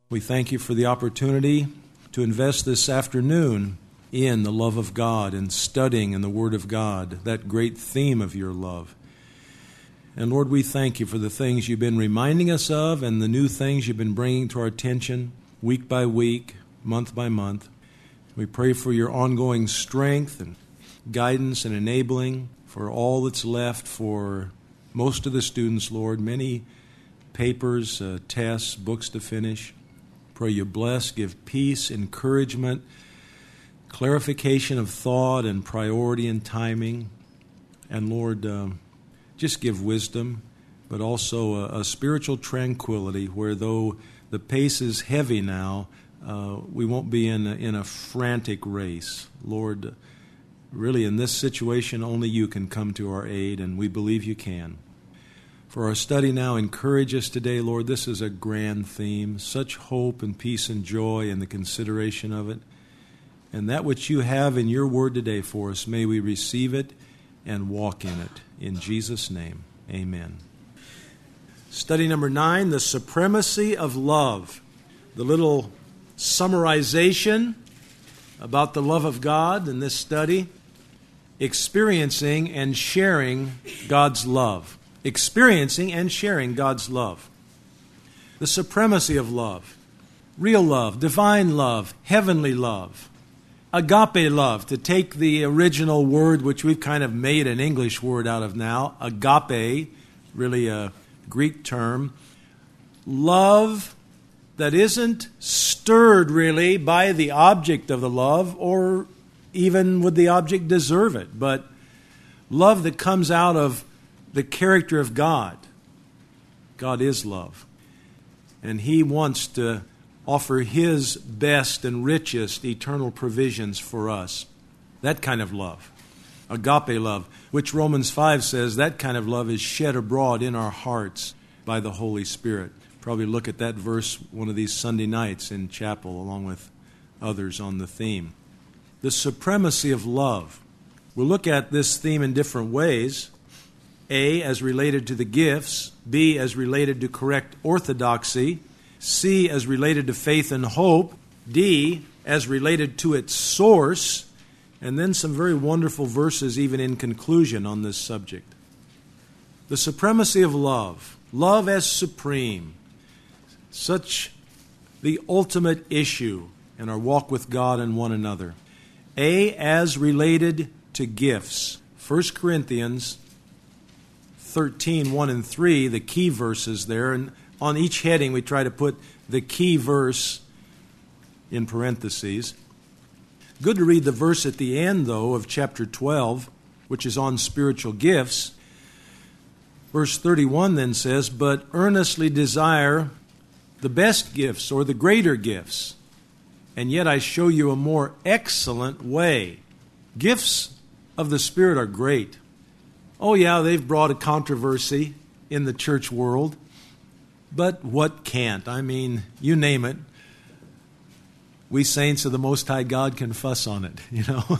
We thank you for the opportunity to invest this afternoon in the love of God and studying in the Word of God, that great theme of your love. And Lord, we thank you for the things you've been reminding us of and the new things you've been bringing to our attention week by week, month by month. We pray for your ongoing strength and guidance and enabling for all that's left for most of the students, Lord. Many papers, tests, books to finish. Pray you bless, give peace, encouragement, clarification of thought and priority and timing. And Lord, just give wisdom, but also a spiritual tranquility where though the pace is heavy now, we won't be in a frantic race. Lord, really in this situation only you can come to our aid, and we believe you can. For our study now, encourage us today, Lord. This is a grand theme, such hope and peace and joy in the consideration of it. And that which you have in your word today for us, may we receive it and walk in it. In Jesus' name, amen. Study number 9, the supremacy of love. The little summarization about the love of God in this study, experiencing and sharing God's love. Experiencing and sharing God's love. The supremacy of love. Real love, divine love, heavenly love. Agape love, to take the original word which we've kind of made an English word out of now. Agape, really a Greek term. Love that isn't stirred really by the object of the love, or even would the object deserve it, but love that comes out of the character of God. God is love. And He wants to offer His best and richest eternal provisions for us. That kind of love. Agape love, which Romans 5 says that kind of love is shed abroad in our hearts by the Holy Spirit. Probably look at that verse one of these Sunday nights in chapel along with others on the theme. The supremacy of love. We'll look at this theme in different ways. A, as related to the gifts. B, as related to correct orthodoxy. C, as related to faith and hope. D, as related to its source. And then some very wonderful verses even in conclusion on this subject. The supremacy of love. Love as supreme. Such the ultimate issue in our walk with God and one another. A, as related to gifts. 1 Corinthians 13, 1 and 3, the key verses there. And on each heading we try to put the key verse in parentheses. Good to read the verse at the end, though, of chapter 12, which is on spiritual gifts. Verse 31 then says, "But earnestly desire the best gifts or the greater gifts, and yet I show you a more excellent way." Gifts of the Spirit are great. Oh yeah, they've brought a controversy in the church world. But what can't? I mean, you name it. We saints of the Most High God can fuss on it, you know.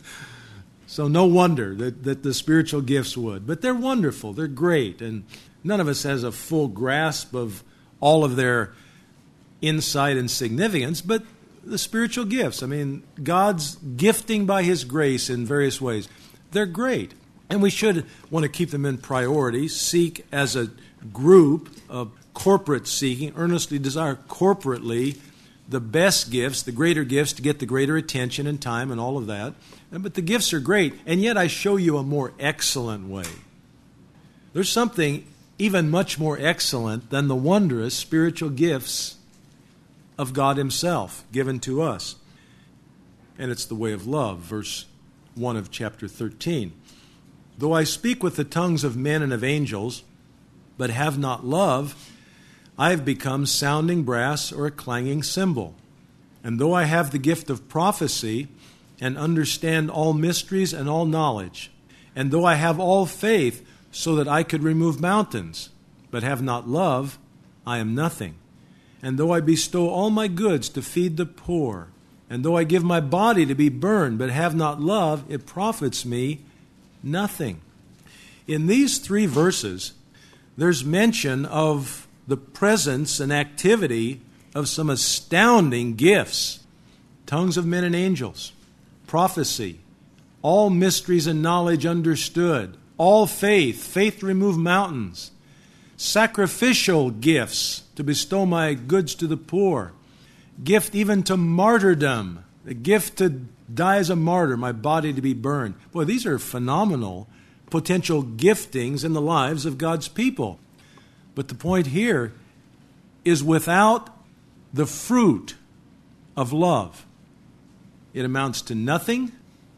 So no wonder that the spiritual gifts would. But they're wonderful, they're great, and none of us has a full grasp of all of their insight and significance, but the spiritual gifts, I mean, God's gifting by His grace in various ways, they're great. And we should want to keep them in priority, seek as a group of corporate seeking, earnestly desire corporately the best gifts, the greater gifts to get the greater attention and time and all of that. But the gifts are great, and yet I show you a more excellent way. There's something even much more excellent than the wondrous spiritual gifts of God Himself given to us. And it's the way of love, verse 1 of chapter 13. "Though I speak with the tongues of men and of angels, but have not love, I have become sounding brass or a clanging cymbal. And though I have the gift of prophecy and understand all mysteries and all knowledge, and though I have all faith so that I could remove mountains, but have not love, I am nothing. And though I bestow all my goods to feed the poor, and though I give my body to be burned, but have not love, it profits me nothing." In these 3 verses, there's mention of the presence and activity of some astounding gifts. Tongues of men and angels, prophecy, all mysteries and knowledge understood, all faith, faith to remove mountains, sacrificial gifts to bestow my goods to the poor, gift even to martyrdom, a gift to die as a martyr, my body to be burned. Boy, these are phenomenal potential giftings in the lives of God's people. But the point here is without the fruit of love, it amounts to nothing,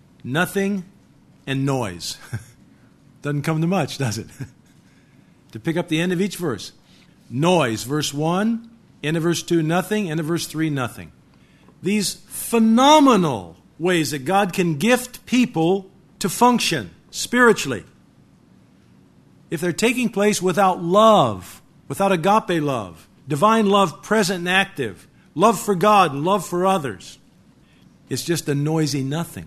and noise. Doesn't come to much, does it? To pick up the end of each verse. Noise, verse 1, end of verse 2, nothing, end of verse 3, nothing. These phenomenal ways that God can gift people to function spiritually. If they're taking place without love, without agape love, divine love present and active, love for God and love for others, it's just a noisy nothing.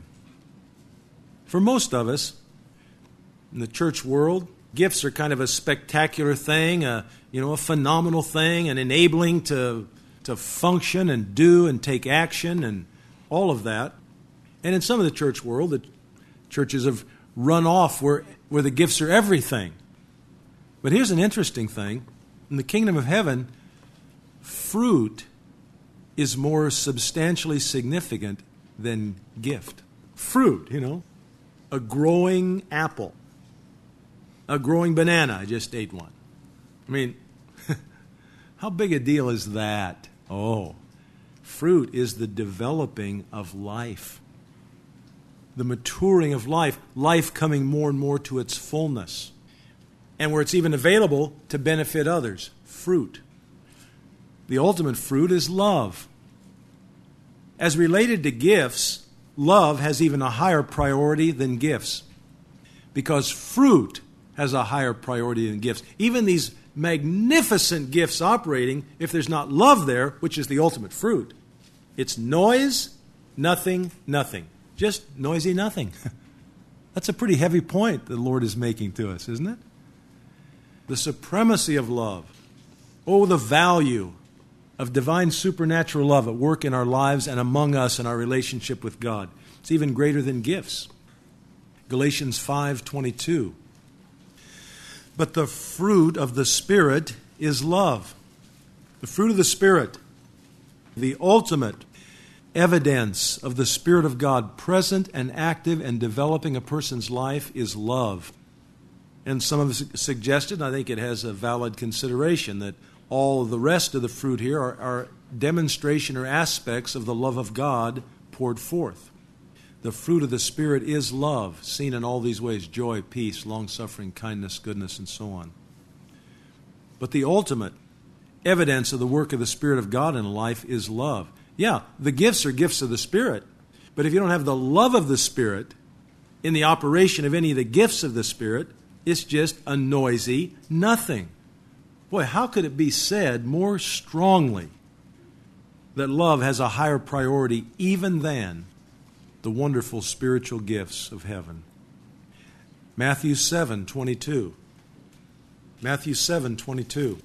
For most of us, in the church world, gifts are kind of a spectacular thing, a phenomenal thing, an enabling to function and do and take action and all of that. And in some of the church world, the churches have run off where the gifts are everything. But here's an interesting thing. In the kingdom of heaven, fruit is more substantially significant than gift. Fruit, a growing apple, a growing banana. I just ate one. I mean, how big a deal is that? Oh, fruit is the developing of life, the maturing of life, life coming more and more to its fullness, and where it's even available to benefit others. Fruit. The ultimate fruit is love. As related to gifts, love has even a higher priority than gifts, because fruit has a higher priority than gifts. Even these magnificent gifts operating, if there's not love there, which is the ultimate fruit, it's noise, nothing. Just noisy nothing. That's a pretty heavy point the Lord is making to us, isn't it? The supremacy of love. Oh, the value of divine supernatural love at work in our lives and among us in our relationship with God. It's even greater than gifts. Galatians 5:22. But the fruit of the Spirit is love. The fruit of the Spirit, the ultimate evidence of the Spirit of God present and active and developing a person's life, is love. And some have suggested, and I think it has a valid consideration, that all of the rest of the fruit here are demonstration or aspects of the love of God poured forth. The fruit of the Spirit is love, seen in all these ways: joy, peace, long-suffering, kindness, goodness, and so on. But the ultimate evidence of the work of the Spirit of God in life is love. Yeah, the gifts are gifts of the Spirit, but if you don't have the love of the Spirit in the operation of any of the gifts of the Spirit, it's just a noisy nothing. Boy, how could it be said more strongly that love has a higher priority even than the wonderful spiritual gifts of heaven? Matthew 7:22. Matthew 7:22.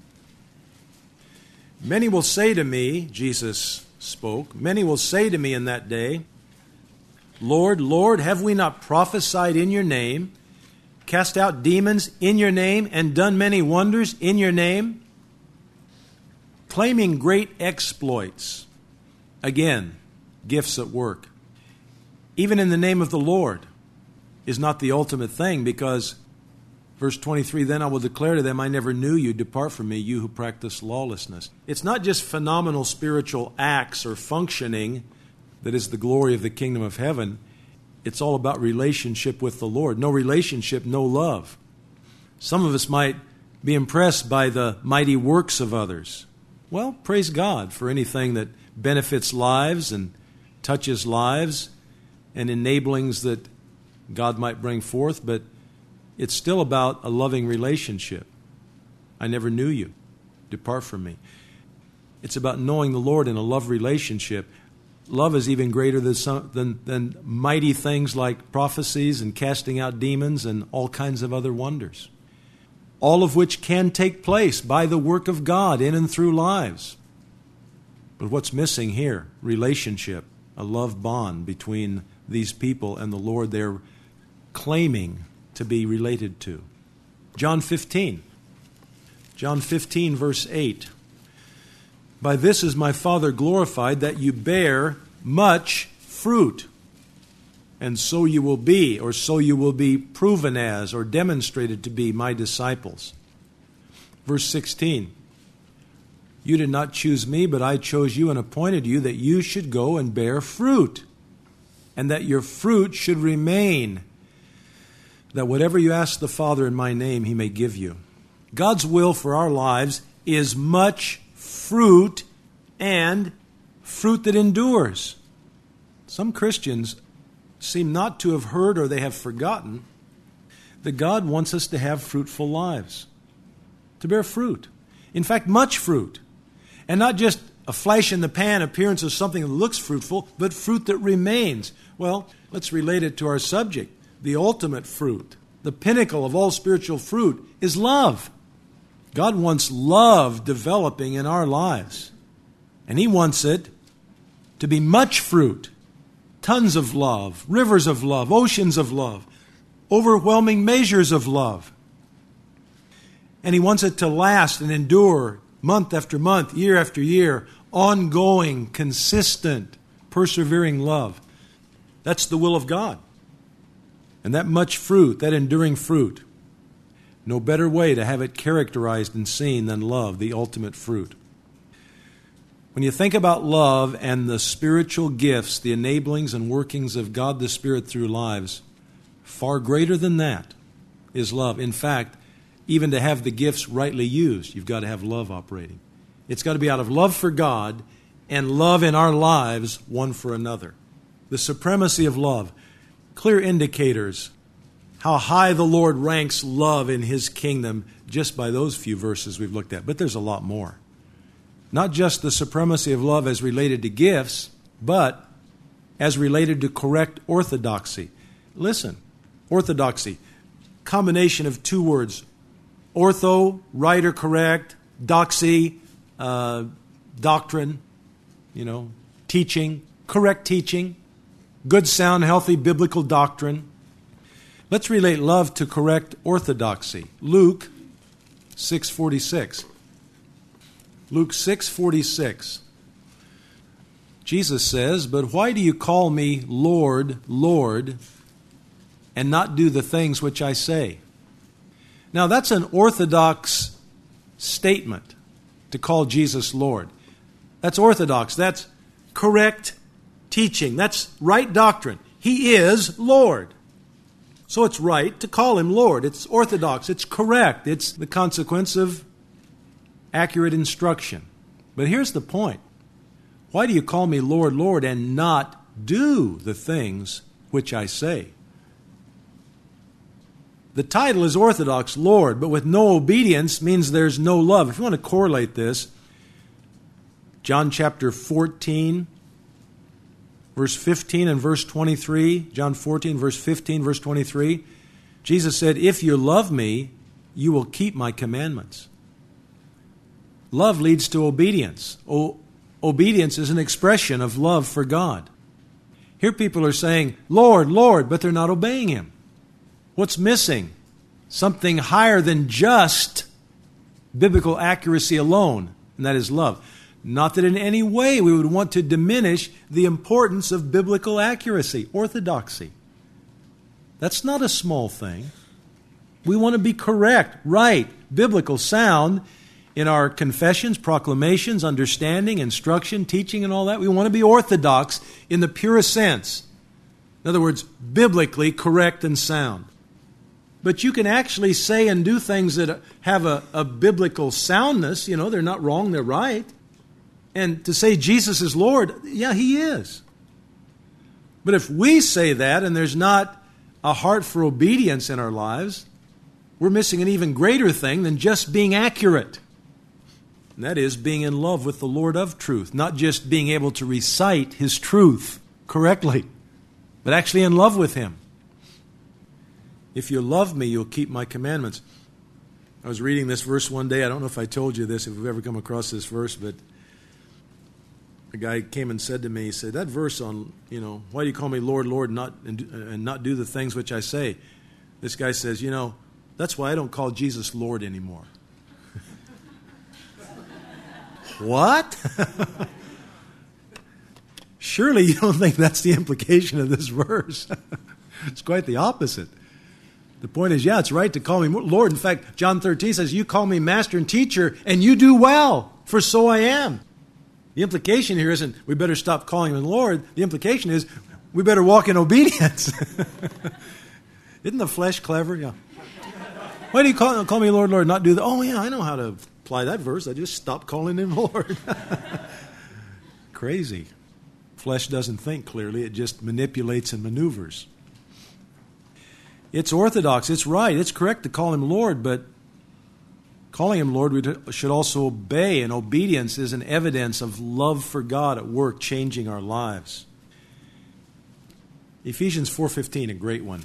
Many will say to me, Jesus spoke, many will say to me in that day, Lord, Lord, have we not prophesied in your name, cast out demons in your name, and done many wonders in your name? Claiming great exploits. Again, gifts at work. Even in the name of the Lord is not the ultimate thing, because verse 23, then I will declare to them, I never knew you. Depart from me, you who practice lawlessness. It's not just phenomenal spiritual acts or functioning that is the glory of the kingdom of heaven. It's all about relationship with the Lord. No relationship, no love. Some of us might be impressed by the mighty works of others. Well, praise God for anything that benefits lives and touches lives and enablings that God might bring forth, but it's still about a loving relationship. I never knew you. Depart from me. It's about knowing the Lord in a love relationship. Love is even greater than mighty things like prophecies and casting out demons and all kinds of other wonders, all of which can take place by the work of God in and through lives. But what's missing here? Relationship, a love bond between these people and the Lord they're claiming to be related to. John 15. John 15, verse 8. By this is my Father glorified, that you bear much fruit. And so you will be, or so you will be proven as, or demonstrated to be my disciples. Verse 16. You did not choose me, but I chose you and appointed you that you should go and bear fruit, and that your fruit should remain, that whatever you ask the Father in my name, he may give you. God's will for our lives is much fruit, and fruit that endures. Some Christians seem not to have heard, or they have forgotten, that God wants us to have fruitful lives, to bear fruit. In fact, much fruit. And not just a flash-in-the-pan appearance of something that looks fruitful, but fruit that remains. Well, let's relate it to our subject. The ultimate fruit, the pinnacle of all spiritual fruit, is love. God wants love developing in our lives. And he wants it to be much fruit. Tons of love, rivers of love, oceans of love, overwhelming measures of love. And he wants it to last and endure month after month, year after year, ongoing, consistent, persevering love. That's the will of God. And that much fruit, that enduring fruit, no better way to have it characterized and seen than love, the ultimate fruit. When you think about love and the spiritual gifts, the enablings and workings of God the Spirit through lives, far greater than that is love. In fact, even to have the gifts rightly used, you've got to have love operating. It's got to be out of love for God and love in our lives one for another. The supremacy of love. Clear indicators how high the Lord ranks love in his kingdom just by those few verses we've looked at. But there's a lot more. Not just the supremacy of love as related to gifts, but as related to correct orthodoxy. Listen, orthodoxy, combination of two words. Ortho, right or correct, doxy, doctrine, teaching, correct teaching, good, sound, healthy, biblical doctrine. Let's relate love to correct orthodoxy. Luke 6:46. Luke 6:46. Jesus says, "But why do you call me Lord, Lord, and not do the things which I say?" Now that's an orthodox statement to call Jesus Lord. That's orthodox. That's correct teaching. That's right doctrine. He is Lord. So it's right to call him Lord. It's orthodox. It's correct. It's the consequence of accurate instruction. But here's the point. Why do you call me Lord, Lord, and not do the things which I say? The title is orthodox, Lord, but with no obedience means there's no love. If you want to correlate this, John chapter 14, verse 15 and verse 23, John 14, verse 15, verse 23, Jesus said, "If you love me, you will keep my commandments." Love leads to obedience. Obedience is an expression of love for God. Here people are saying, Lord, Lord, but they're not obeying him. What's missing? Something higher than just biblical accuracy alone, and that is love. Not that in any way we would want to diminish the importance of biblical accuracy, orthodoxy. That's not a small thing. We want to be correct, right, biblical, sound in our confessions, proclamations, understanding, instruction, teaching, and all that. We want to be orthodox in the purest sense. In other words, biblically correct and sound. But you can actually say and do things that have a biblical soundness. They're not wrong, they're right. And to say Jesus is Lord, yeah, he is. But if we say that and there's not a heart for obedience in our lives, we're missing an even greater thing than just being accurate. And that is being in love with the Lord of truth. Not just being able to recite his truth correctly, but actually in love with him. If you love me, you'll keep my commandments. I was reading this verse one day. I don't know if I told you this, if we've ever come across this verse, but A guy came and said to me, he said, that verse on, why do you call me Lord, Lord, and not do the things which I say? This guy says, that's why I don't call Jesus Lord anymore. What? Surely you don't think that's the implication of this verse. It's quite the opposite. The point is, it's right to call me Lord. In fact, John 13 says, you call me master and teacher, and you do well, for so I am. The implication here isn't we better stop calling him Lord. The implication is we better walk in obedience. Isn't the flesh clever? Yeah. Why do you call me Lord, Lord, not do that? Oh, yeah, I know how to apply that verse. I just stop calling him Lord. Crazy. Flesh doesn't think clearly. It just manipulates and maneuvers. It's orthodox. It's right. It's correct to call him Lord, but calling him Lord, we should also obey, and obedience is an evidence of love for God at work, changing our lives. Ephesians 4:15, a great one.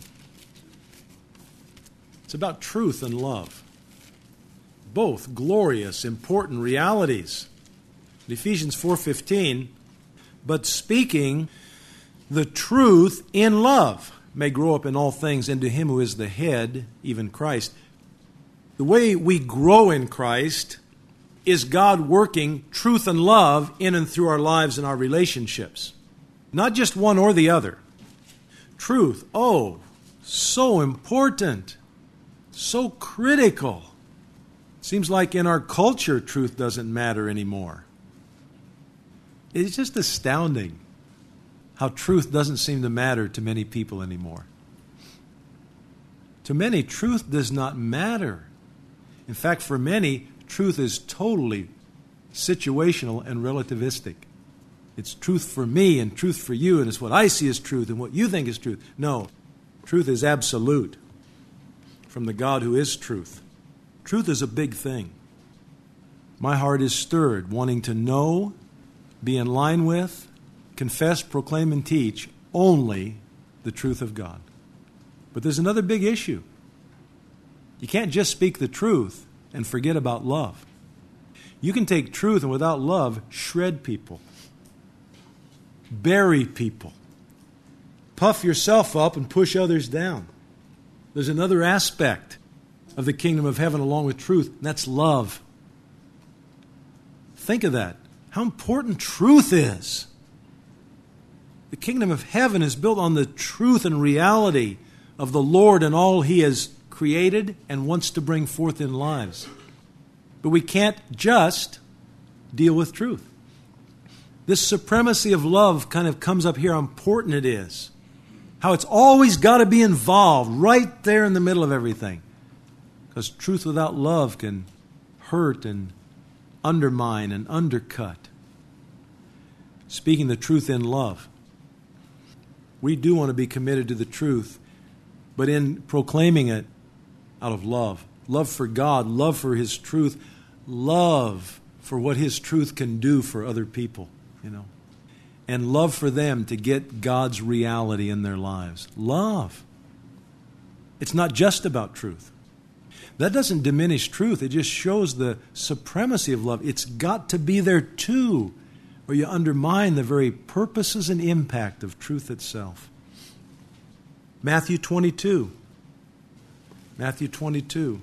It's about truth and love. Both glorious, important realities. In Ephesians 4:15, but speaking the truth in love may grow up in all things into him who is the head, even Christ. The way we grow in Christ is God working truth and love in and through our lives and our relationships. Not just one or the other. Truth, so important, so critical. Seems like in our culture, truth doesn't matter anymore. It's just astounding how truth doesn't seem to matter to many people anymore. To many, truth does not matter. In fact, for many, truth is totally situational and relativistic. It's truth for me and truth for you, and it's what I see as truth and what you think is truth. No, truth is absolute from the God who is truth. Truth is a big thing. My heart is stirred, wanting to know, be in line with, confess, proclaim, and teach only the truth of God. But there's another big issue. You can't just speak the truth and forget about love. You can take truth and without love, shred people, bury people, puff yourself up and push others down. There's another aspect of the kingdom of heaven along with truth, and that's love. Think of that. How important truth is. The kingdom of heaven is built on the truth and reality of the Lord and all He has created and wants to bring forth in lives. But we can't just deal with truth. This supremacy of love kind of comes up here, how important it is. How it's always got to be involved, right there in the middle of everything. Because truth without love can hurt and undermine and undercut. Speaking the truth in love. We do want to be committed to the truth, but in proclaiming it out of love. Love for God, love for His truth, love for what His truth can do for other people, and love for them to get God's reality in their lives. Love. It's not just about truth. That doesn't diminish truth. It just shows the supremacy of love. It's got to be there too, or you undermine the very purposes and impact of truth itself. Matthew 22. Matthew 22.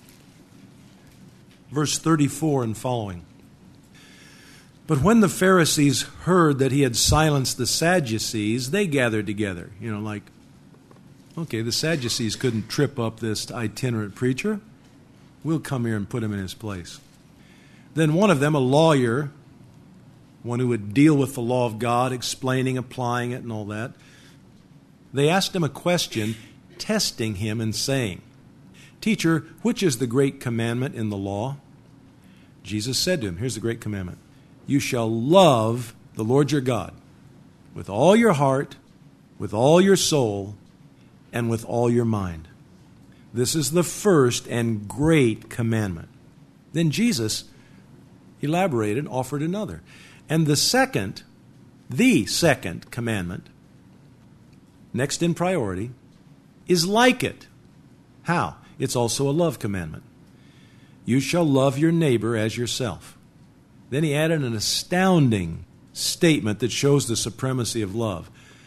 Verse 34 and following. But when the Pharisees heard that He had silenced the Sadducees, they gathered together. Okay, the Sadducees couldn't trip up this itinerant preacher. We'll come here and put him in his place. Then one of them, a lawyer, one who would deal with the law of God, explaining, applying it, and all that, they asked him a question, testing him and saying, "Teacher, which is the great commandment in the law?" Jesus said to him, here's the great commandment. You shall love the Lord your God with all your heart, with all your soul, and with all your mind. This is the first and great commandment. Then Jesus elaborated, offered another. And the second commandment, next in priority, is like it. How? It's also a love commandment. You shall love your neighbor as yourself. Then he added an astounding statement that shows the supremacy of love.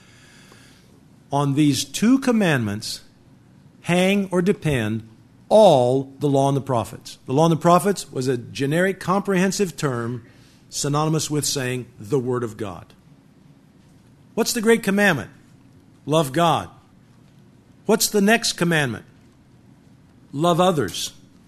On these two commandments hang or depend all the law and the prophets. The law and the prophets was a generic, comprehensive term synonymous with saying the Word of God. What's the great commandment? Love God. What's the next commandment? Love others.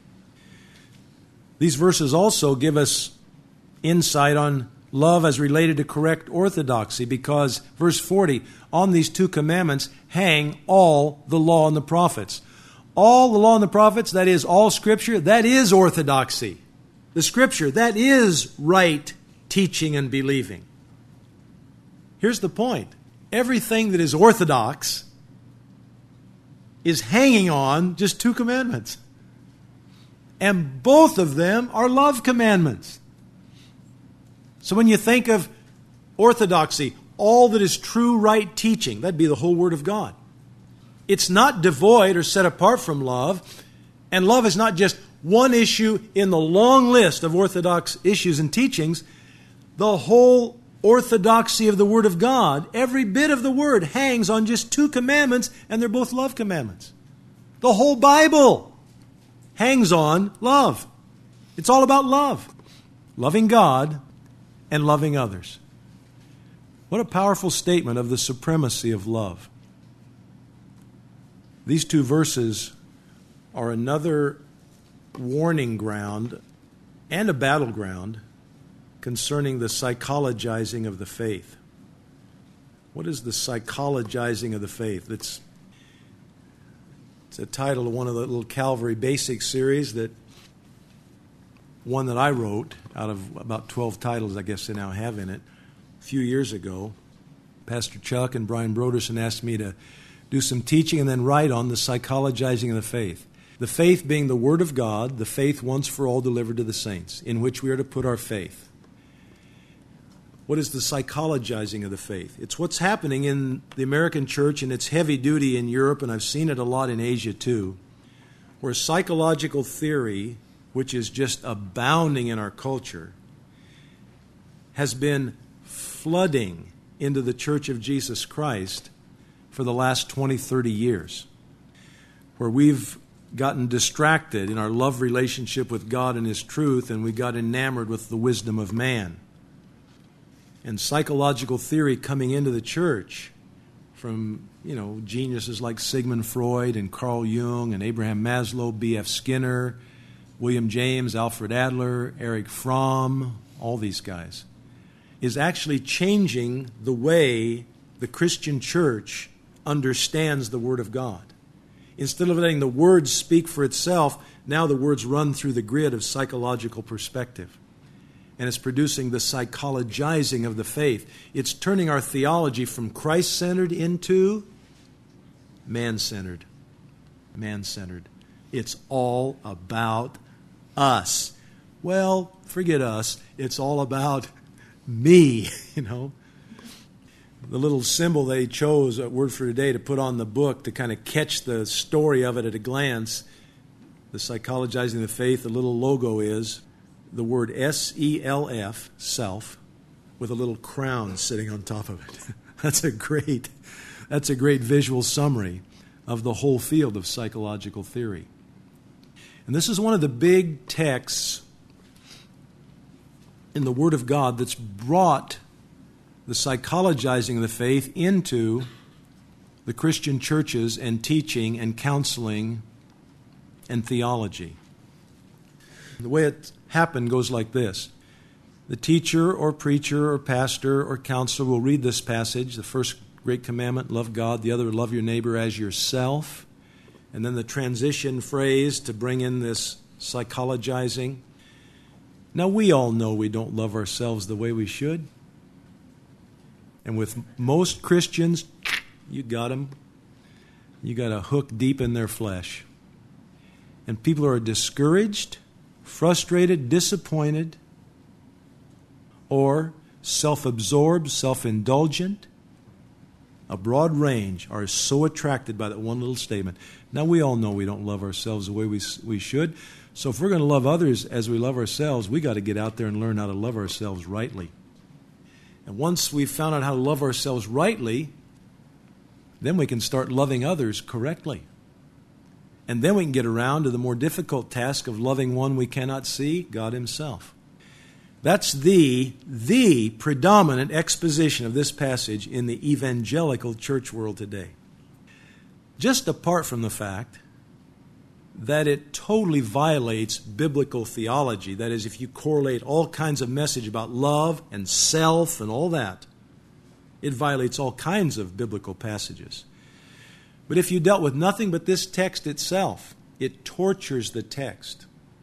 These verses also give us insight on love as related to correct orthodoxy, because verse 40, on these two commandments hang all the law and the prophets. All the law and the prophets, that is all Scripture, that is orthodoxy. The Scripture, that is right teaching and believing. Here's the point. Everything that is orthodox is hanging on just two commandments. And both of them are love commandments. So when you think of orthodoxy, all that is true, right teaching, that'd be the whole Word of God. It's not devoid or set apart from love, and love is not just one issue in the long list of orthodox issues and teachings. The whole orthodoxy of the Word of God, every bit of the Word hangs on just two commandments, and they're both love commandments. The whole Bible hangs on love. It's all about love. Loving God and loving others. What a powerful statement of the supremacy of love. These two verses are another warning ground and a battleground concerning the psychologizing of the faith. What is the psychologizing of the faith? It's a title of one of the little Calvary Basics series, one that I wrote out of about 12 titles I guess they now have in it. A few years ago, Pastor Chuck and Brian Broderson asked me to do some teaching and then write on the psychologizing of the faith. The faith being the Word of God, the faith once for all delivered to the saints, in which we are to put our faith. What is the psychologizing of the faith? It's what's happening in the American church, and it's heavy duty in Europe, and I've seen it a lot in Asia too, where psychological theory, which is just abounding in our culture, has been flooding into the Church of Jesus Christ for the last 20, 30 years, where we've gotten distracted in our love relationship with God and His truth, and we got enamored with the wisdom of man. And psychological theory coming into the church from, geniuses like Sigmund Freud and Carl Jung and Abraham Maslow, B.F. Skinner, William James, Alfred Adler, Erich Fromm, all these guys, is actually changing the way the Christian church understands the Word of God. Instead of letting the Word speak for itself, now the words run through the grid of psychological perspective. And it's producing the psychologizing of the faith. It's turning our theology from Christ-centered into man-centered. Man-centered. It's all about us. Well, forget us. It's all about me, The little symbol they chose at Word for Today to put on the book to kind of catch the story of it at a glance, the psychologizing of the faith, the little logo is the word S-E-L-F, self, with a little crown sitting on top of it. That's a great visual summary of the whole field of psychological theory. And this is one of the big texts in the Word of God that's brought the psychologizing of the faith into the Christian churches and teaching and counseling and theology. The way it happened goes like this. The teacher or preacher or pastor or counselor will read this passage, the first great commandment, love God, the other, love your neighbor as yourself, and then the transition phrase to bring in this psychologizing. Now, we all know we don't love ourselves the way we should. And with most Christians, you got them. You got a hook deep in their flesh. And people are discouraged, frustrated, disappointed, or self-absorbed, self-indulgent. A broad range are so attracted by that one little statement. Now, we all know we don't love ourselves the way we should. So if we're going to love others as we love ourselves, we got to get out there and learn how to love ourselves rightly. And once we've found out how to love ourselves rightly, then we can start loving others correctly. And then we can get around to the more difficult task of loving one we cannot see, God Himself. That's the predominant exposition of this passage in the evangelical church world today. Just apart from the fact that it totally violates biblical theology. That is, if you correlate all kinds of message about love and self and all that, it violates all kinds of biblical passages. But if you dealt with nothing but this text itself, it tortures the text.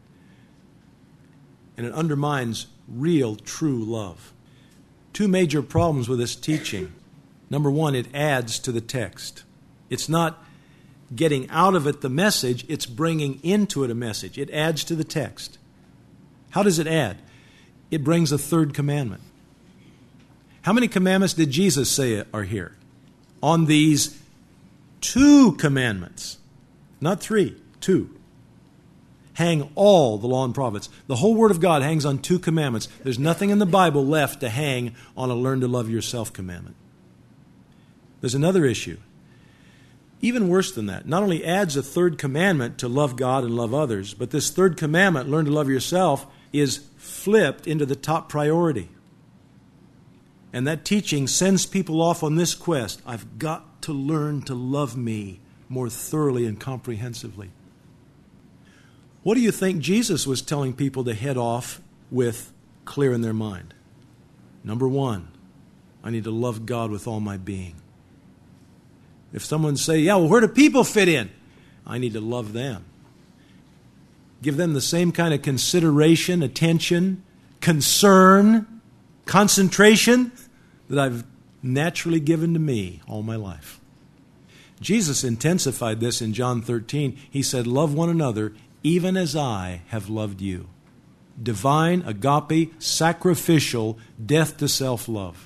And it undermines real, true love. Two major problems with this teaching. Number one, it adds to the text. It's not getting out of it the message, it's bringing into it a message. It adds to the text. How does it add? It brings a third commandment. How many commandments did Jesus say are here? On these 2 commandments, not 3, 2. Hang all the law and prophets. The whole Word of God hangs on 2 commandments. There's nothing in the Bible left to hang on a learn to love yourself commandment. There's another issue. Even worse than that, not only adds a 3rd commandment to love God and love others, but this 3rd commandment, learn to love yourself, is flipped into the top priority. And that teaching sends people off on this quest. I've got to learn to love me more thoroughly and comprehensively. What do you think Jesus was telling people to head off with clear in their mind? Number 1, I need to love God with all my being. If someone say, yeah, well, where do people fit in? I need to love them. Give them the same kind of consideration, attention, concern, concentration that I've naturally given to me all my life. Jesus intensified this in John 13. He said, love one another even as I have loved you. Divine, agape, sacrificial, death to self-love.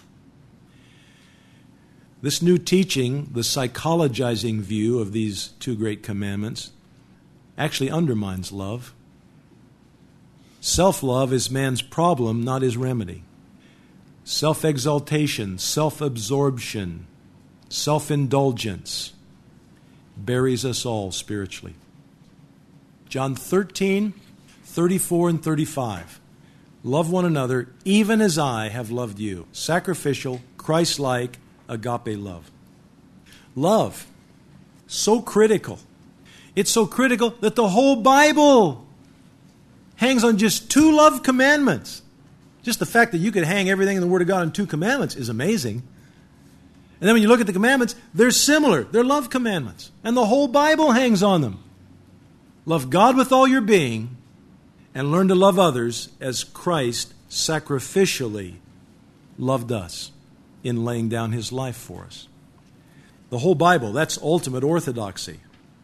This new teaching, the psychologizing view of these 2 great commandments, actually undermines love. Self-love is man's problem, not his remedy. Self-exaltation, self-absorption, self-indulgence buries us all spiritually. John 13, 34 and 35. Love one another even as I have loved you. Sacrificial, Christ-like, agape love. Love, so critical. It's so critical that the whole Bible hangs on just 2 love commandments. Just the fact that you could hang everything in the Word of God on 2 commandments is amazing. And then when you look at the commandments, they're similar. They're love commandments. And the whole Bible hangs on them. Love God with all your being and learn to love others as Christ sacrificially loved us in laying down His life for us. The whole Bible, that's ultimate orthodoxy.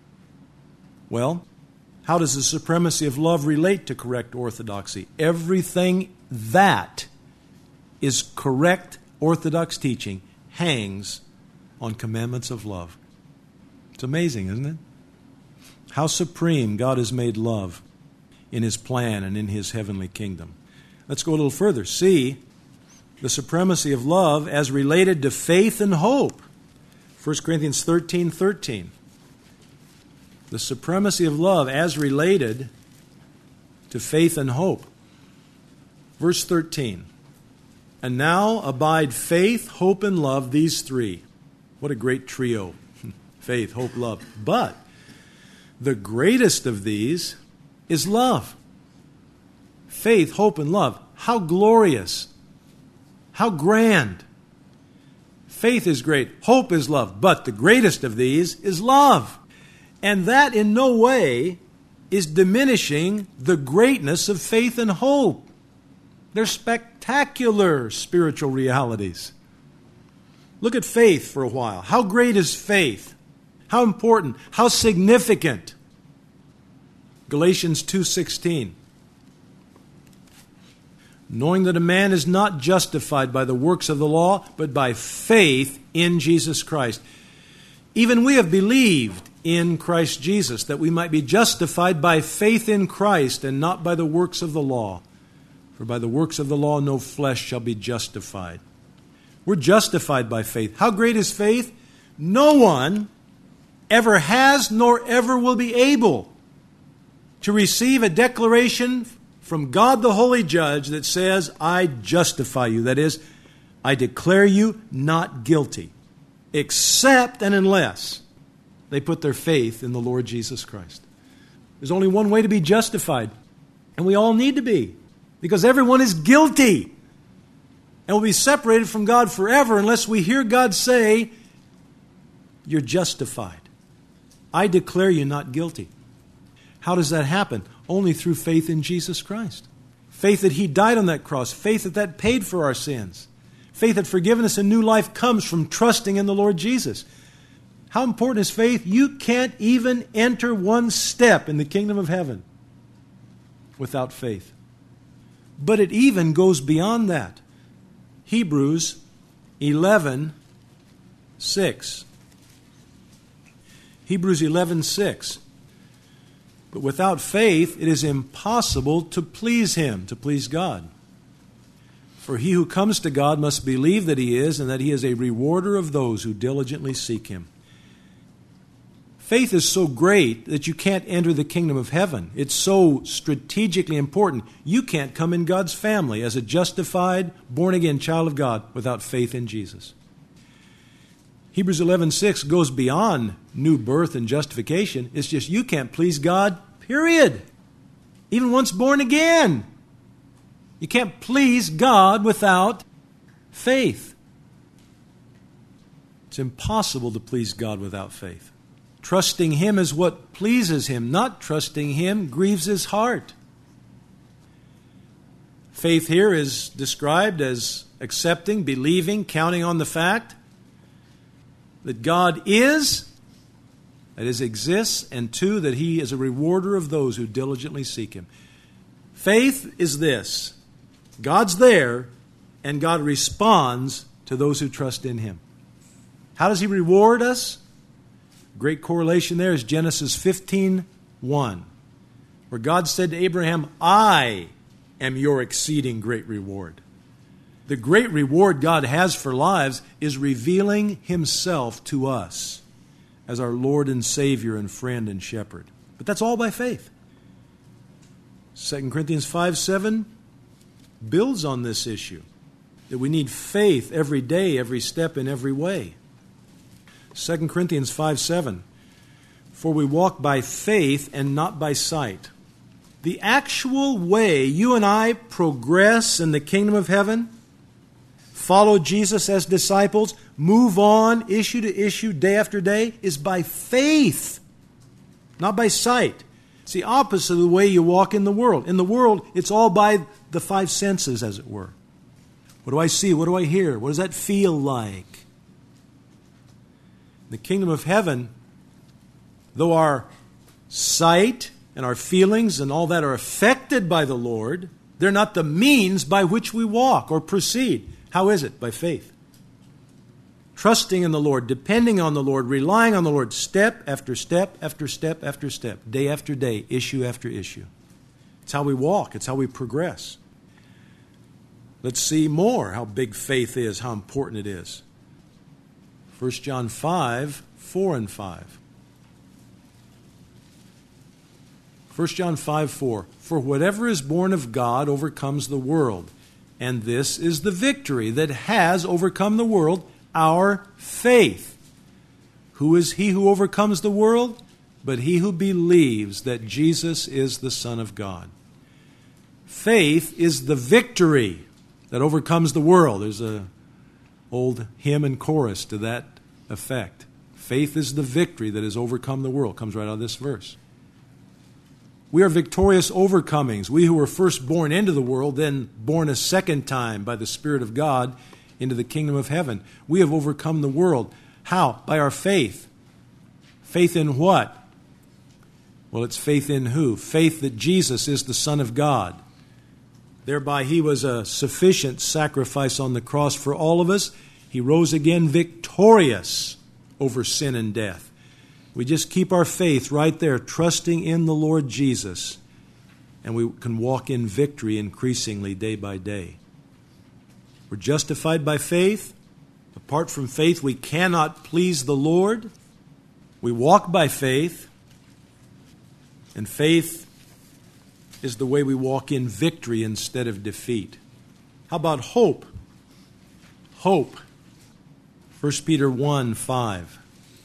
Well, how does the supremacy of love relate to correct orthodoxy? Everything that is correct orthodox teaching hangs on commandments of love. It's amazing, isn't it? How supreme God has made love in His plan and in His heavenly kingdom. Let's go a little further. See the supremacy of love as related to faith and hope. 1 Corinthians 13:13. The supremacy of love as related to faith and hope. Verse 13. And now abide faith, hope, and love, these 3. What a great trio. Faith, hope, love. But the greatest of these is love. Faith, hope, and love. How glorious. How grand. Faith is great. Hope is love. But the greatest of these is love. And that in no way is diminishing the greatness of faith and hope. They're spectacular spiritual realities. Look at faith for a while. How great is faith? How important? How significant? Galatians 2:16. Knowing that a man is not justified by the works of the law, but by faith in Jesus Christ. Even we have believed in Christ Jesus, that we might be justified by faith in Christ and not by the works of the law. For by the works of the law no flesh shall be justified. We're justified by faith. How great is faith? No one ever has nor ever will be able to receive a declaration from God the Holy Judge that says, I justify you. That is, I declare you not guilty, except and unless they put their faith in the Lord Jesus Christ. There's only one way to be justified, and we all need to be, because everyone is guilty and will be separated from God forever unless we hear God say, you're justified. I declare you not guilty. How does that happen? Only through faith in Jesus Christ. Faith that He died on that cross. Faith that paid for our sins. Faith that forgiveness and new life comes from trusting in the Lord Jesus. How important is faith? You can't even enter one step in the kingdom of heaven without faith. But it even goes beyond that. Hebrews 11:6. Hebrews 11:6. But without faith it is impossible to please Him, to please God. For he who comes to God must believe that He is, and that He is a rewarder of those who diligently seek Him. Faith is so great that you can't enter the kingdom of heaven. It's so strategically important. You can't come in God's family as a justified, born-again child of God without faith in Jesus. Hebrews 11:6 goes beyond new birth and justification. It's just you can't please God, period. Even once born again. You can't please God without faith. It's impossible to please God without faith. Trusting Him is what pleases Him. Not trusting Him grieves His heart. Faith here is described as accepting, believing, counting on the fact that God is, that is, exists, and two, that He is a rewarder of those who diligently seek Him. Faith is this: God's there, and God responds to those who trust in Him. How does He reward us? Great correlation there is Genesis 15:1, where God said to Abraham, I am your exceeding great reward. The great reward God has for lives is revealing Himself to us as our Lord and Savior and friend and shepherd. But that's all by faith. 2 Corinthians 5:7 builds on this issue, that we need faith every day, every step, in every way. 2 Corinthians 5:7, for we walk by faith and not by sight. The actual way you and I progress in the kingdom of heaven, follow Jesus as disciples, move on issue to issue, day after day, is by faith, not by sight. It's the opposite of the way you walk in the world. In the world, it's all by the five senses, as it were. What do I see? What do I hear? What does that feel like? The kingdom of heaven, though our sight and our feelings and all that are affected by the Lord, they're not the means by which we walk or proceed. How is it? By faith. Trusting in the Lord, depending on the Lord, relying on the Lord, step after step after step after step, day after day, issue after issue. It's how we walk. It's how we progress. Let's see more how big faith is, how important it is. 1 John 5:4 and 5. 1 John 5:4. For whatever is born of God overcomes the world. And this is the victory that has overcome the world, our faith. Who is he who overcomes the world? But he who believes that Jesus is the Son of God. Faith is the victory that overcomes the world. There's an old hymn and chorus to that effect. Faith is the victory that has overcome the world. Comes right out of this verse. We are victorious overcomings. We who were first born into the world, then born a second time by the Spirit of God into the kingdom of heaven. We have overcome the world. How? By our faith. Faith in what? Well, it's faith in who? Faith that Jesus is the Son of God. Thereby He was a sufficient sacrifice on the cross for all of us. He rose again victorious over sin and death. We just keep our faith right there, trusting in the Lord Jesus, and we can walk in victory increasingly day by day. We're justified by faith. Apart from faith, we cannot please the Lord. We walk by faith, and faith is the way we walk in victory instead of defeat. How about hope? Hope. 1 Peter 1:5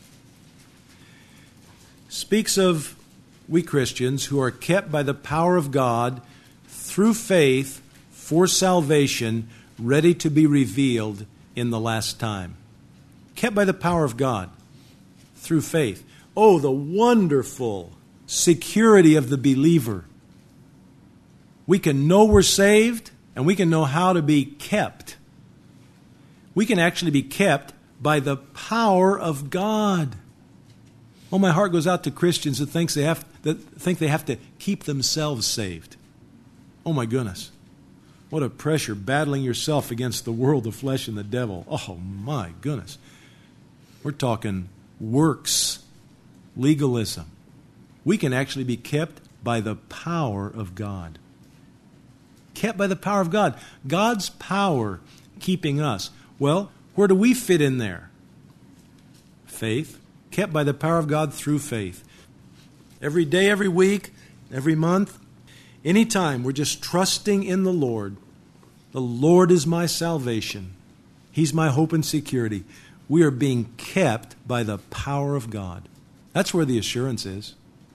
speaks of we Christians who are kept by the power of God through faith for salvation, ready to be revealed in the last time. Kept by the power of God through faith. Oh, the wonderful security of the believer. We can know we're saved, and we can know how to be kept. We can actually be kept by the power of God. Oh, my heart goes out to Christians that think they have to keep themselves saved. Oh, my goodness. What a pressure battling yourself against the world, the flesh, and the devil. Oh, my goodness. We're talking works, legalism. We can actually be kept by the power of God. Kept by the power of God. God's power keeping us. Well, where do we fit in there? Faith. Kept by the power of God through faith. Every day, every week, every month, anytime we're just trusting in the Lord. The Lord is my salvation. He's my hope and security. We are being kept by the power of God. That's where the assurance is,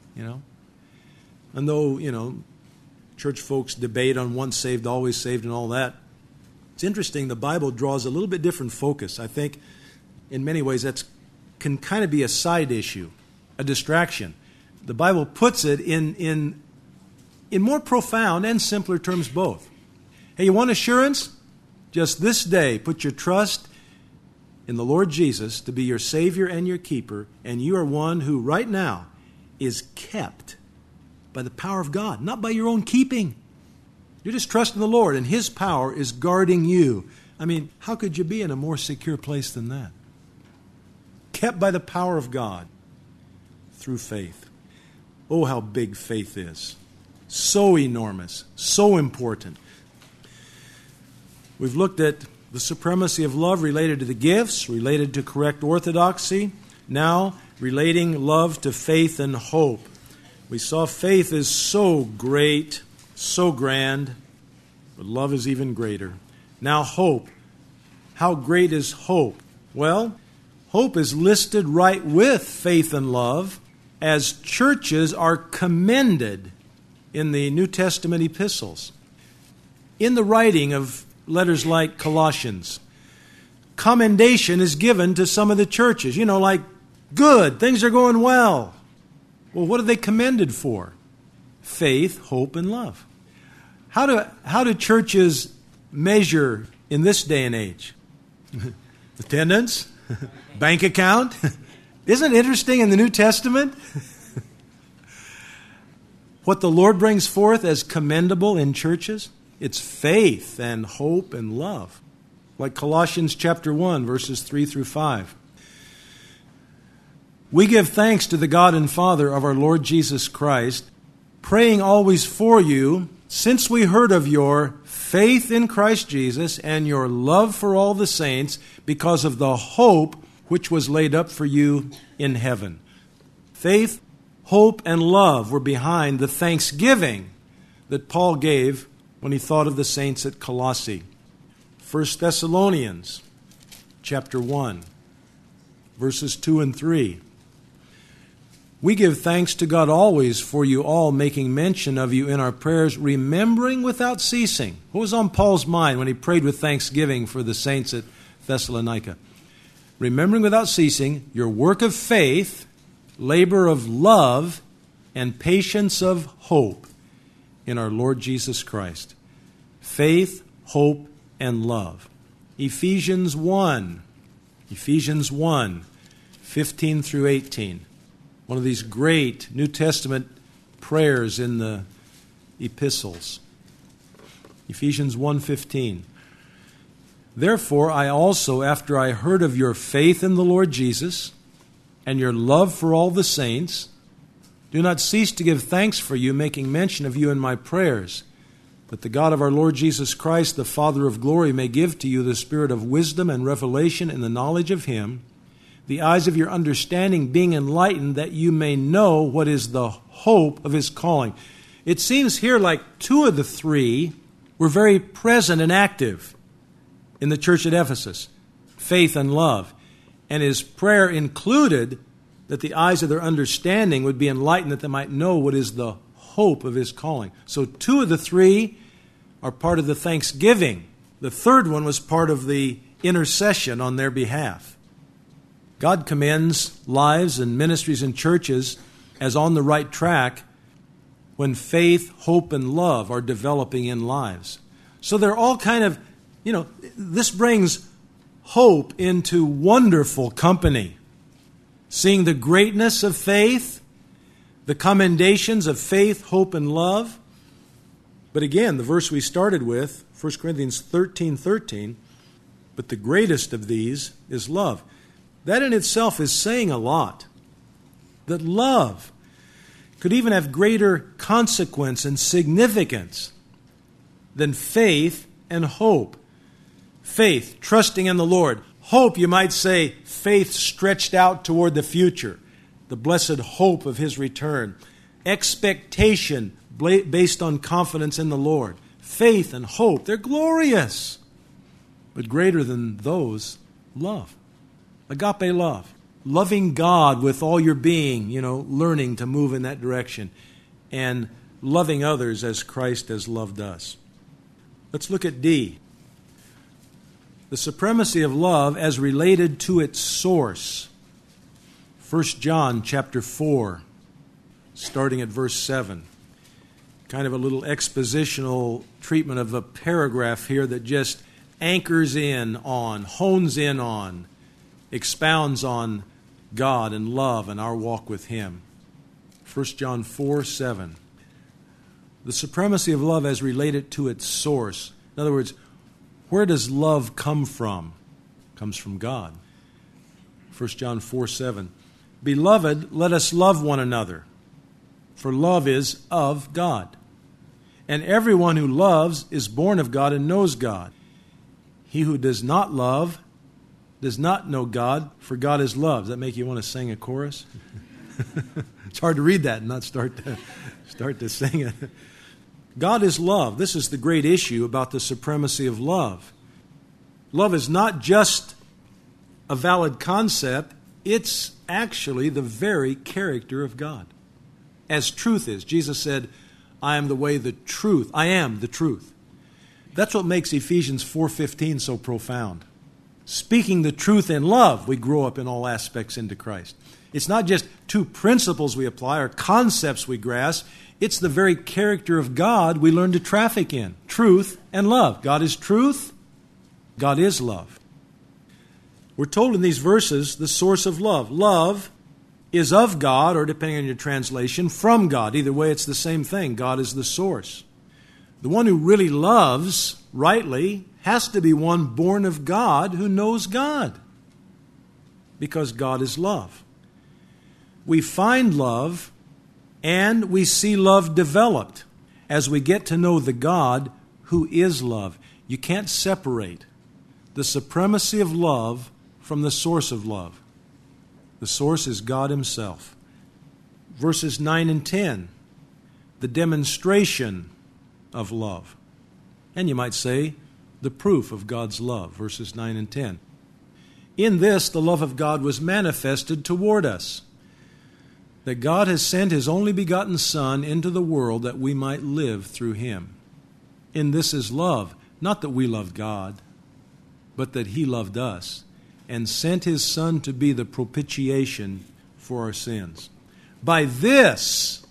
And though, church folks debate on once saved, always saved and all that, it's interesting, the Bible draws a little bit different focus. I think in many ways that can kind of be a side issue, a distraction. The Bible puts it in more profound and simpler terms both. Hey, you want assurance? Just this day, put your trust in the Lord Jesus to be your Savior and your keeper, and you are one who right now is kept by the power of God, not by your own keeping. You're just trusting the Lord, and His power is guarding you. I mean, how could you be in a more secure place than that? Kept by the power of God through faith. Oh, how big faith is. So enormous, so important. We've looked at the supremacy of love related to the gifts, related to correct orthodoxy, now relating love to faith and hope. We saw faith is so great, so grand, but love is even greater. Now hope. How great is hope? Well, hope is listed right with faith and love as churches are commended in the New Testament epistles. In the writing of letters like Colossians, commendation is given to some of the churches. Like, good, things are going well. Well, what are they commended for? Faith, hope, and love. How do churches measure in this day and age? Attendance? Bank account? Isn't it interesting in the New Testament? What the Lord brings forth as commendable in churches? It's faith and hope and love. Like Colossians chapter 1, verses 3 through 5. We give thanks to the God and Father of our Lord Jesus Christ, praying always for you, since we heard of your faith in Christ Jesus and your love for all the saints, because of the hope which was laid up for you in heaven. Faith, hope, and love were behind the thanksgiving that Paul gave when he thought of the saints at Colossae. 1 Thessalonians chapter 1, verses 2 and 3. We give thanks to God always for you all, making mention of you in our prayers, remembering without ceasing. What was on Paul's mind when he prayed with thanksgiving for the saints at Thessalonica? Remembering without ceasing your work of faith, labor of love, and patience of hope in our Lord Jesus Christ. Faith, hope, and love. Ephesians 1, 15 through 18. One of these great New Testament prayers in the epistles. Ephesians 1:15. Therefore I also, after I heard of your faith in the Lord Jesus and your love for all the saints, do not cease to give thanks for you, making mention of you in my prayers, That the God of our Lord Jesus Christ, the Father of glory, may give to you the spirit of wisdom and revelation in the knowledge of Him, the eyes of your understanding being enlightened, that you may know what is the hope of His calling. It seems here like two of the three were very present and active in the church at Ephesus, faith and love. And his prayer included that the eyes of their understanding would be enlightened, that they might know what is the hope of His calling. So two of the three are part of the thanksgiving. The third one was part of the intercession on their behalf. God commends lives and ministries and churches as on the right track when faith, hope, and love are developing in lives. So they're all kind of, this brings hope into wonderful company. Seeing the greatness of faith, the commendations of faith, hope, and love. But again, the verse we started with, 1 Corinthians 13:13, but the greatest of these is love. That in itself is saying a lot. That love could even have greater consequence and significance than faith and hope. Faith, trusting in the Lord. Hope, you might say, faith stretched out toward the future, the blessed hope of His return. Expectation based on confidence in the Lord. Faith and hope, they're glorious. But greater than those, love. Agape love. Loving God with all your being, learning to move in that direction. And loving others as Christ has loved us. Let's look at D. The supremacy of love as related to its source. 1 John chapter 4, starting at verse 7. Kind of a little expositional treatment of a paragraph here that just anchors in on, hones in on, expounds on God and love and our walk with Him. 1 John 4:7. The supremacy of love as related to its source. In other words, where does love come from? It comes from God. 1 John 4:7. Beloved, let us love one another, for love is of God. And everyone who loves is born of God and knows God. He who does not love does not know God, for God is love. Does that make you want to sing a chorus? It's hard to read that and not start to sing it. God is love. This is the great issue about the supremacy of love. Love is not just a valid concept, it's actually the very character of God. As truth is. Jesus said, I am the way, the truth. I am the truth. That's what makes Ephesians 4:15 so profound. Speaking the truth in love, we grow up in all aspects into Christ. It's not just two principles we apply or concepts we grasp. It's the very character of God we learn to traffic in. Truth and love. God is truth. God is love. We're told in these verses the source of love. Love is of God, or depending on your translation, from God. Either way, it's the same thing. God is the source. The one who really loves rightly has to be one born of God who knows God, because God is love. We find love and we see love developed as we get to know the God who is love. You can't separate the supremacy of love from the source of love. The source is God Himself. Verses 9 and 10, the demonstration of love. And you might say, the proof of God's love, verses 9 and 10. In this, the love of God was manifested toward us, that God has sent His only begotten Son into the world that we might live through Him. In this is love, not that we loved God, but that He loved us and sent His Son to be the propitiation for our sins. By this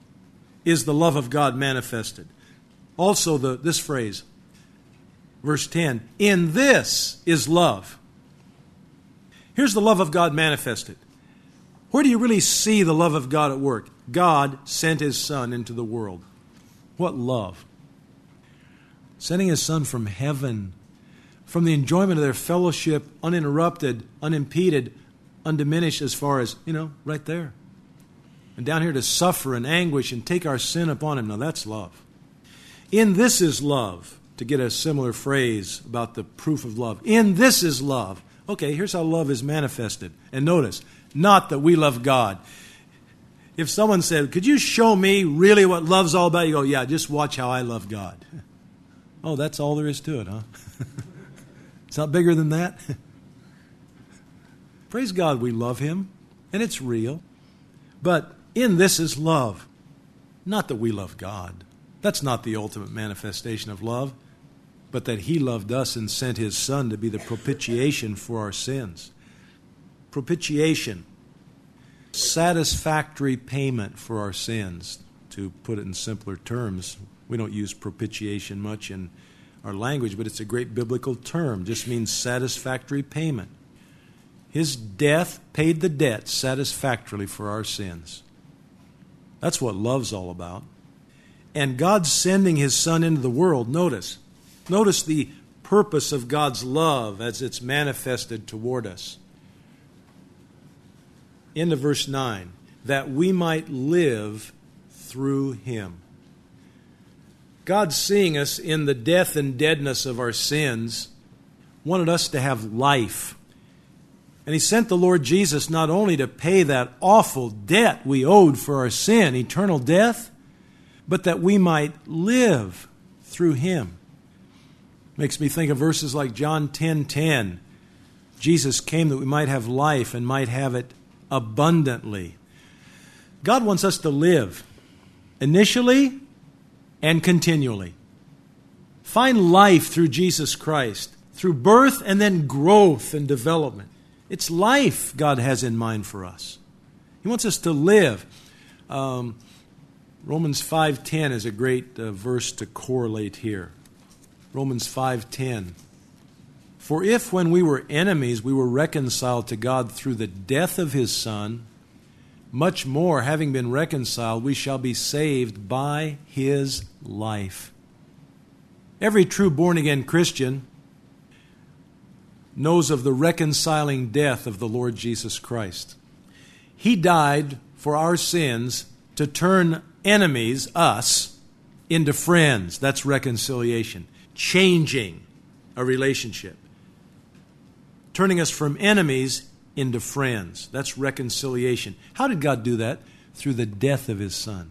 is the love of God manifested. Also, this phrase, verse 10, in this is love. Here's the love of God manifested. Where do you really see the love of God at work? God sent His Son into the world. What love? Sending His Son from heaven, from the enjoyment of their fellowship, uninterrupted, unimpeded, undiminished as far as, right there. And down here to suffer and anguish and take our sin upon Him. Now that's love. In this is love, to get a similar phrase about the proof of love. In this is love. Okay, here's how love is manifested. And notice, not that we love God. If someone said, could you show me really what love's all about? You go, yeah, just watch how I love God. Oh, that's all there is to it, huh? It's not bigger than that. Praise God, we love Him, and it's real. But in this is love. Not that we love God. That's not the ultimate manifestation of love, but that He loved us and sent His Son to be the propitiation for our sins. Propitiation. Satisfactory payment for our sins. To put it in simpler terms, we don't use propitiation much in our language, but it's a great biblical term. Just means satisfactory payment. His death paid the debt satisfactorily for our sins. That's what love's all about. And God sending His Son into the world, notice the purpose of God's love as it's manifested toward us. Into verse 9, that we might live through Him. God, seeing us in the death and deadness of our sins, wanted us to have life. And He sent the Lord Jesus not only to pay that awful debt we owed for our sin, eternal death, but that we might live through Him. Makes me think of verses like John 10:10. Jesus came that we might have life and might have it abundantly. God wants us to live initially and continually. Find life through Jesus Christ, through birth and then growth and development. It's life God has in mind for us. He wants us to live. Romans 5:10 is a great verse to correlate here. Romans 5:10. For if when we were enemies we were reconciled to God through the death of His Son, much more, having been reconciled, we shall be saved by His life. Every true born-again Christian knows of the reconciling death of the Lord Jesus Christ. He died for our sins to turn enemies, us, into friends. That's reconciliation. Changing a relationship. Turning us from enemies into friends. That's reconciliation. How did God do that? Through the death of His Son.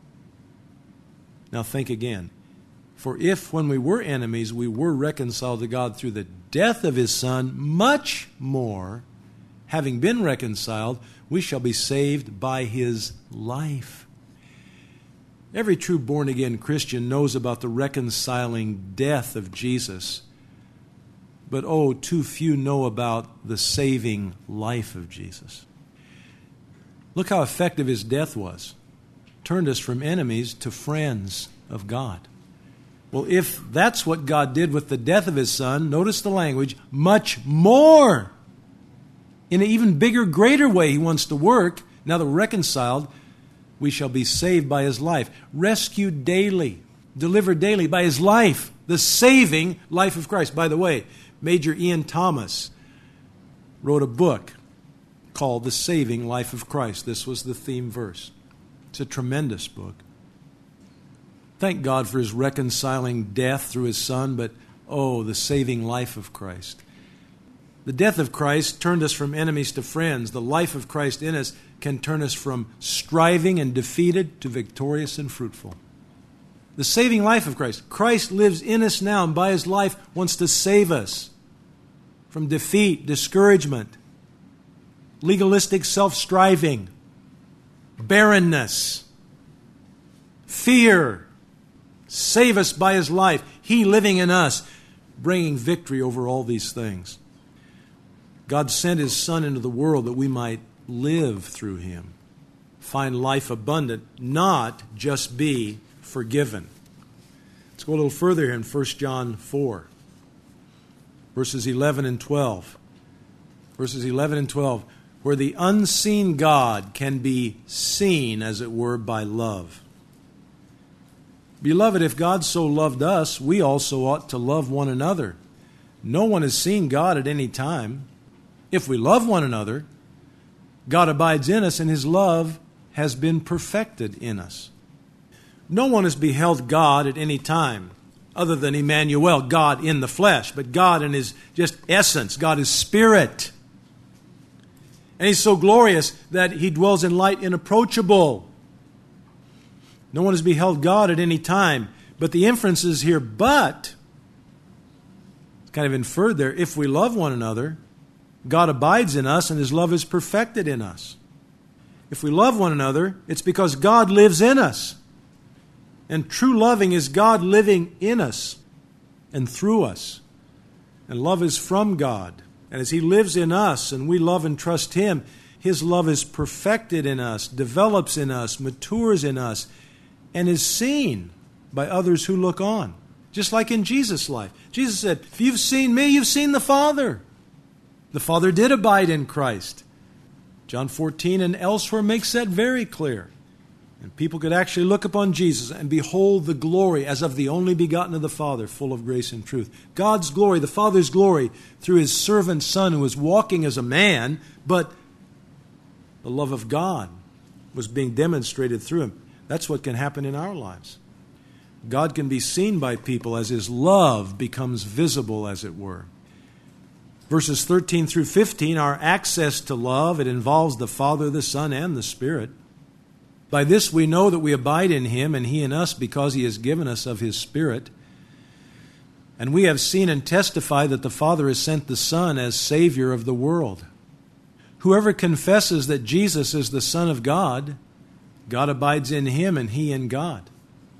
Now think again. For if when we were enemies we were reconciled to God through the death of His Son, much more, having been reconciled, we shall be saved by His life. Every true born-again Christian knows about the reconciling death of Jesus. But oh, too few know about the saving life of Jesus. Look how effective His death was. Turned us from enemies to friends of God. Well, if that's what God did with the death of His Son, notice the language, much more. In an even bigger, greater way He wants to work. Now that we're reconciled, we shall be saved by His life. Rescued daily, delivered daily by His life. The saving life of Christ. By the way, Major Ian Thomas wrote a book called The Saving Life of Christ. This was the theme verse. It's a tremendous book. Thank God for His reconciling death through His Son, but oh, the saving life of Christ. The death of Christ turned us from enemies to friends. The life of Christ in us can turn us from striving and defeated to victorious and fruitful. The saving life of Christ. Christ lives in us now and by His life wants to save us from defeat, discouragement, legalistic self-striving, barrenness, fear. Save us by His life. He living in us, bringing victory over all these things. God sent His Son into the world that we might live through Him. Find life abundant, not just be forgiven. Let's go a little further here in 1 John 4, verses 11 and 12. Verses 11 and 12, where the unseen God can be seen, as it were, by love. Beloved, if God so loved us, we also ought to love one another. No one has seen God at any time. If we love one another, God abides in us, and His love has been perfected in us. No one has beheld God at any time other than Emmanuel, God in the flesh, but God in His just essence. God is spirit. And He's so glorious that He dwells in light inapproachable. No one has beheld God at any time. But the inference is here, but, it's kind of inferred there, if we love one another, God abides in us and His love is perfected in us. If we love one another, it's because God lives in us. And true loving is God living in us and through us. And love is from God. And as He lives in us and we love and trust Him, His love is perfected in us, develops in us, matures in us, and is seen by others who look on. Just like in Jesus' life. Jesus said, if you've seen me, you've seen the Father. The Father did abide in Christ. John 14 and elsewhere makes that very clear. And people could actually look upon Jesus and behold the glory as of the only begotten of the Father, full of grace and truth. God's glory, the Father's glory, through His servant Son who was walking as a man, but the love of God was being demonstrated through Him. That's what can happen in our lives. God can be seen by people as His love becomes visible, as it were. Verses 13 through 15 are access to love. It involves the Father, the Son, and the Spirit. By this we know that we abide in Him and He in us because He has given us of His Spirit. And we have seen and testified that the Father has sent the Son as Savior of the world. Whoever confesses that Jesus is the Son of God, God abides in Him and He in God.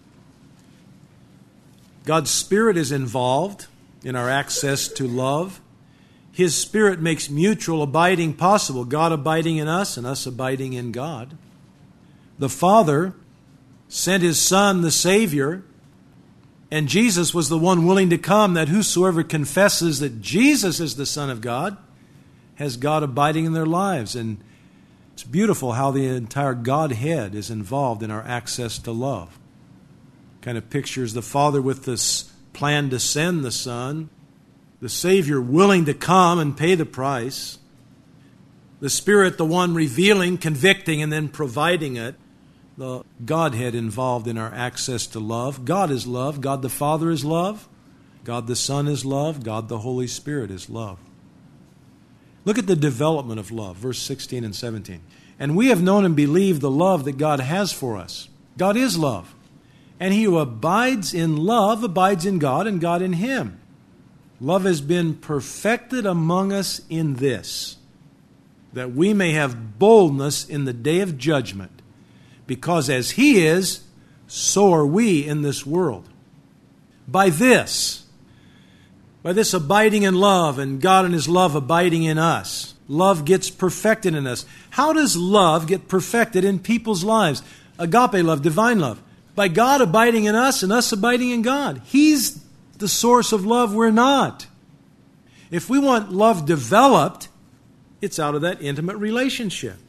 God's Spirit is involved in our access to love. His Spirit makes mutual abiding possible, God abiding in us and us abiding in God. The Father sent His Son, the Savior, and Jesus was the one willing to come, that whosoever confesses that Jesus is the Son of God has God abiding in their lives. And it's beautiful how the entire Godhead is involved in our access to love. Kind of pictures the Father with this plan to send the Son, the Savior willing to come and pay the price, the Spirit the one revealing, convicting, and then providing it. The Godhead involved in our access to love. God is love. God the Father is love. God the Son is love. God the Holy Spirit is love. Look at the development of love, verse 16 and 17. And we have known and believed the love that God has for us. God is love. And he who abides in love abides in God and God in him. Love has been perfected among us in this, that we may have boldness in the day of judgment. Because as He is, so are we in this world. By this abiding in love and God and His love abiding in us, love gets perfected in us. How does love get perfected in people's lives? Agape love, divine love. By God abiding in us and us abiding in God. He's the source of love, we're not. If we want love developed, it's out of that intimate relationship.